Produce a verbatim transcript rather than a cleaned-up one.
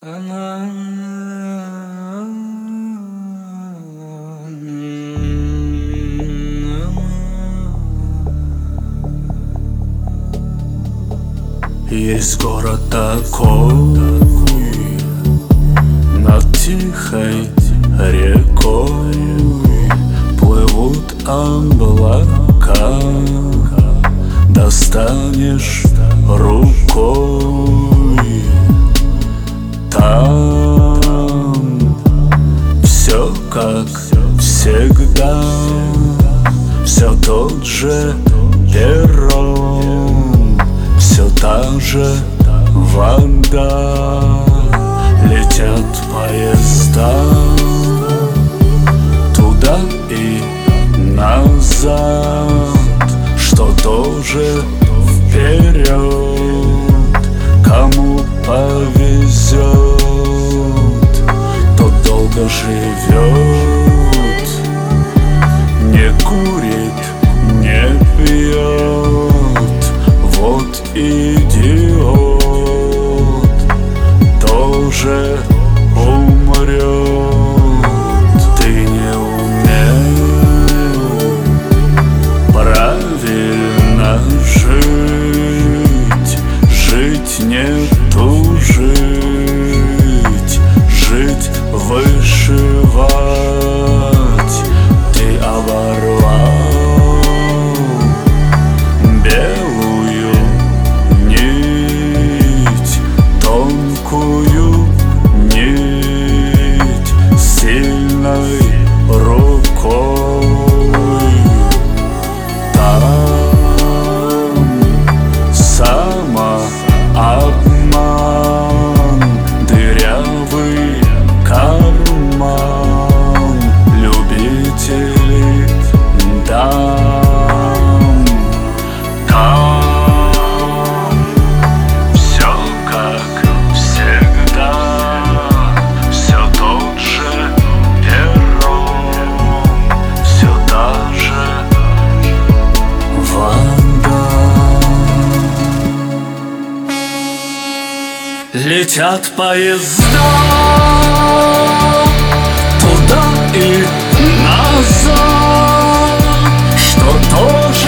Есть город такой над тихой рекой, плывут облака, достанешь рукой. Там все как всегда, все тот же перрон, все та же вода. Летят поезда туда и назад, что тоже вперед. Кому повезет, тот долго живет, не курит, не пьет. Вот идиот тоже умрет. Ты не умел правильно жить, жить не тужить, жить вышивать. Ты оборвал белую нить, тонкую нить сильной рукой. Там самообман, дырявый карман, любители дам. Там все как всегда, все тот же перрон, все та же вода. Летят поезда туда и назад, что тоже